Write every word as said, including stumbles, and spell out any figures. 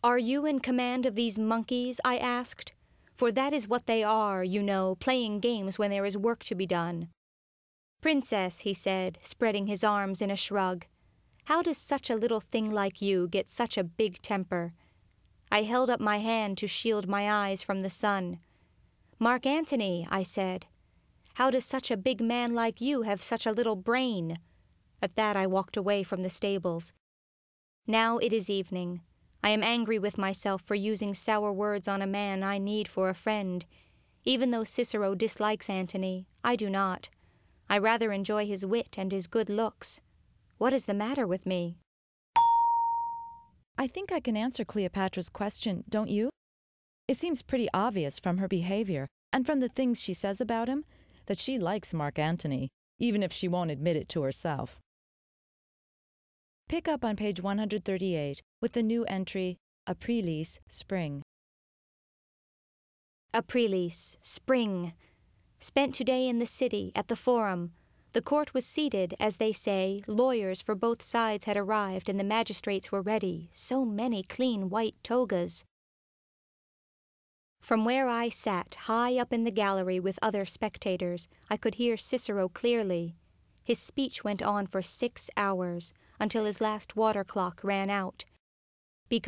"Are you in command of these monkeys?" I asked. For that is what they are, you know, playing games when there is work to be done. "Princess," he said, spreading his arms in a shrug, "how does such a little thing like you get such a big temper?" I held up my hand to shield my eyes from the sun. "Mark Antony," I said, "how does such a big man like you have such a little brain?" At that I walked away from the stables. Now it is evening. I am angry with myself for using sour words on a man I need for a friend. Even though Cicero dislikes Antony, I do not. I rather enjoy his wit and his good looks. What is the matter with me? I think I can answer Cleopatra's question, don't you? It seems pretty obvious from her behavior and from the things she says about him that she likes Mark Antony, even if she won't admit it to herself. Pick up on page one hundred thirty-eight with the new entry, Aprilis, Spring. Aprilis, Spring. Spent today in the city, at the Forum. The court was seated, as they say, lawyers for both sides had arrived and the magistrates were ready, so many clean white togas. From where I sat, high up in the gallery with other spectators, I could hear Cicero clearly. His speech went on for six hours, until his last water clock ran out.